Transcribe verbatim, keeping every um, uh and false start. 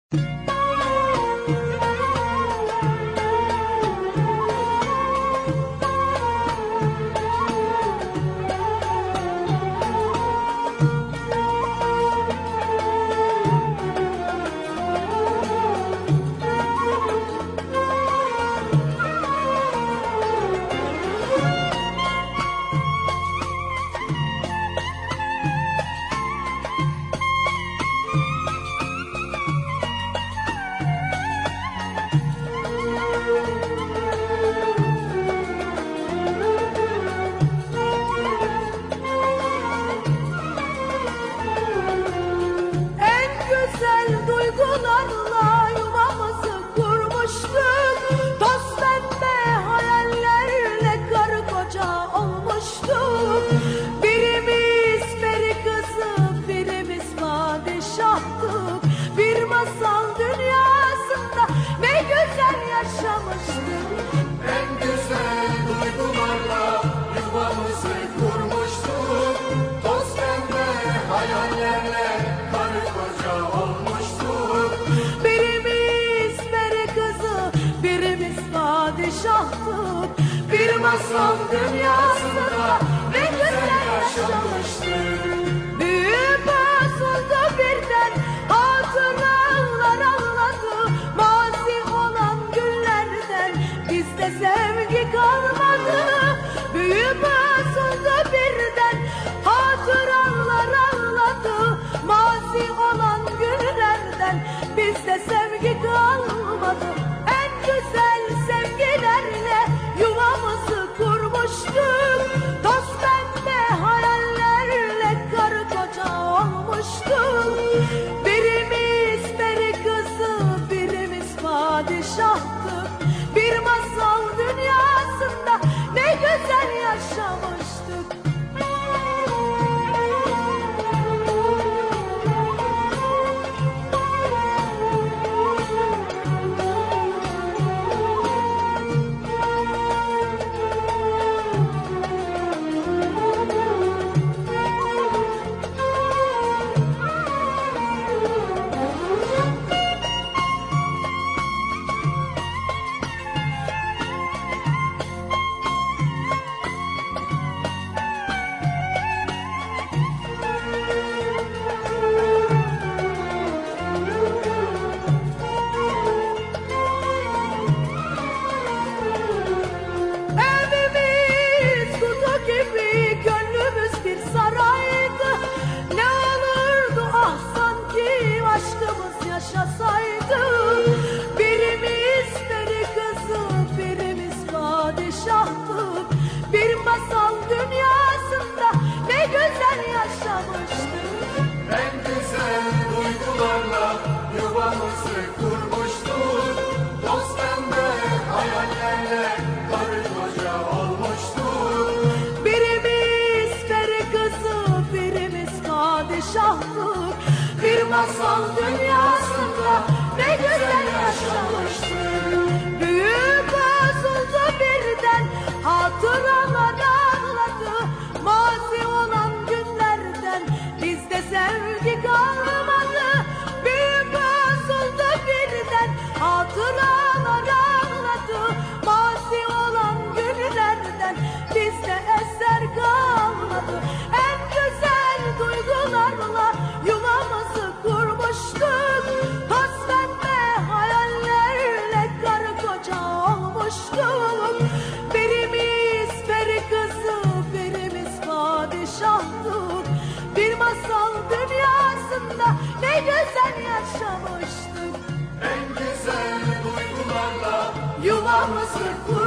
Bir masal dünyasında ne güzel yaşamıştık. Büyük bozuldu birden, hatıralar ağladı. Mazi olan günlerden bizde sevgi kalmadı. Büyük bozuldu birden, hatıralar ağladı. Mazi olan günlerden bizde sevgi kalmadı. En güzel sevgilerle yuvamızı kurmuştuk. Toz pembe hayallerle karı koca olmuştuk. Birimiz peri kızı, birimiz padişahtı. Bir masal dünyasında ne güzel yaşamıştık. Yaşasaydı birimiz peri kızı, birimiz padişahtık. Bir masal dünyasında ne güzel yaşamıştık. En güzel duygularla yuvamızı kurmuştuk. Toz pembe hayallerle karı koca olmuştuk. Birimiz peri kızı, birimiz padişahtık. Bir masal dünyasında ne güzel yaşamıştık. Büyük bozuldu birden, hatıralar ağladı. Mazi olan günlerden bizde sevgi kalmadı. Büyük bozuldu birden, hatıralar ağladı. Mazi olan günlerden bizde eser kalmadı. En güzel duygularla yuvamızı kurmuştuk. Toz pembe hayallerle karı koca olmuştuk. Birimiz peri kızı, birimiz padişahtık. Bir masal dünyasında ne güzel yaşamıştık. En güzel duygularla Yuvamızı kurmuştuk.